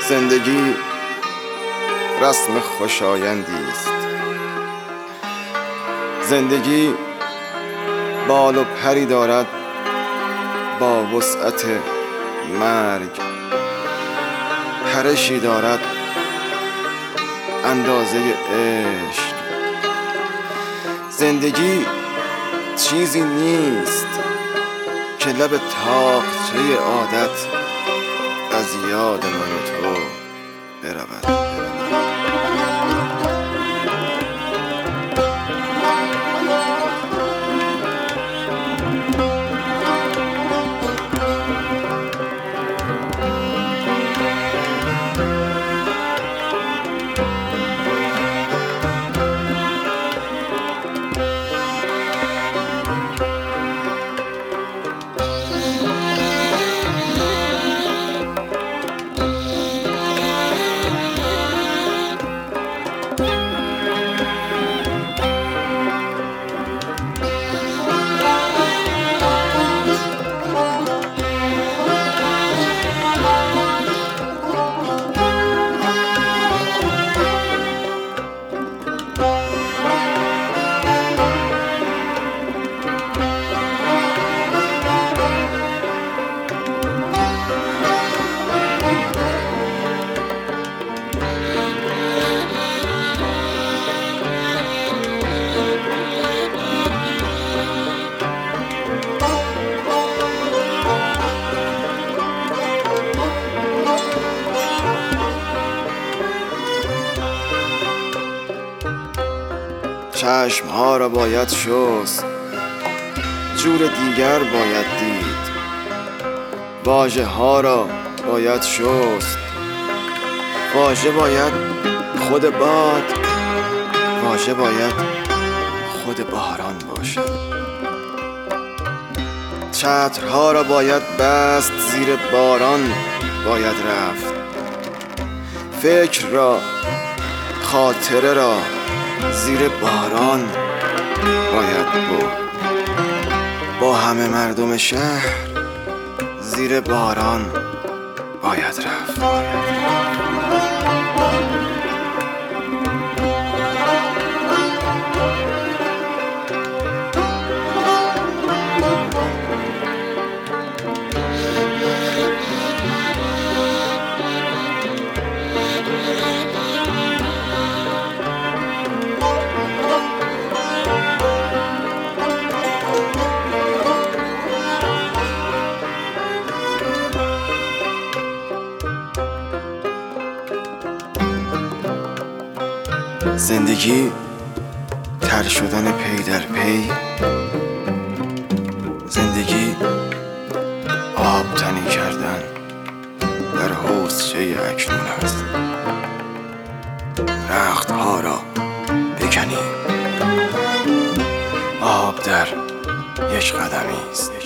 زندگی رسم خوشایندی است. زندگی بال و پری دارد با وسعت مرگ، پرشی دارد اندازه عشق. زندگی چیزی نیست که لب طاقچه عادت از یاد من و تو برود. چشمها را باید شست، جور دیگر باید دید. واژه ها را باید شست، واژه باید خود باد، واژه باید خود باران باشد. چترها را باید بست، زیر باران باید رفت. فکر را، خاطره را زیر باران باید بود. با همه مردم شهر زیر باران باید رفت. زندگی تر شدن پی در پی، زندگی آب تنی کردن در حوضچه اکنون است. رختها را بکنی، آب در یک قدمی است.